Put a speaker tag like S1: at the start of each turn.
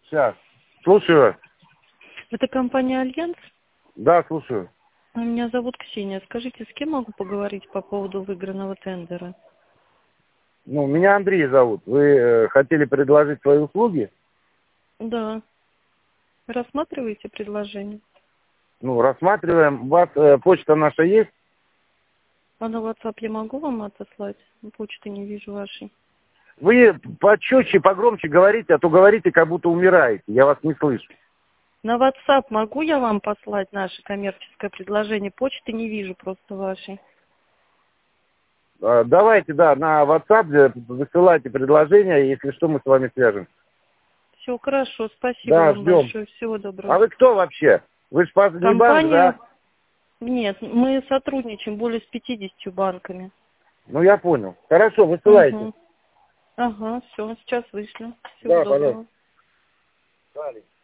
S1: Сейчас. Слушаю.
S2: Это компания «Альянс»?
S1: Да, слушаю.
S2: Меня зовут Ксения. Скажите, с кем могу поговорить по поводу выигранного тендера?
S1: Ну, меня Андрей зовут. Вы хотели предложить свои услуги?
S2: Да. Рассматриваете предложение?
S1: Ну, рассматриваем. У вас почта наша есть?
S2: А на WhatsApp я могу вам отослать? Почты не вижу вашей.
S1: Вы почетче, погромче говорите, а то говорите, как будто умираете. Я вас не слышу.
S2: На WhatsApp могу я вам послать наше коммерческое предложение? Почты не вижу просто вашей.
S1: Давайте, да, на WhatsApp высылайте предложение, если что, мы с вами свяжем.
S2: Все, хорошо. Спасибо
S1: Да,
S2: вам
S1: ждем.
S2: большое. Всего
S1: А
S2: доброго.
S1: вы кто вообще? Вы же не банк,
S2: Компания...
S1: да?
S2: Нет, мы сотрудничаем более с 50 банками.
S1: Ну, я понял. Хорошо, высылайте.
S2: Угу. Ага, все, сейчас вышлю. Всего
S1: Да, пожалуйста.
S2: доброго.
S1: Далее.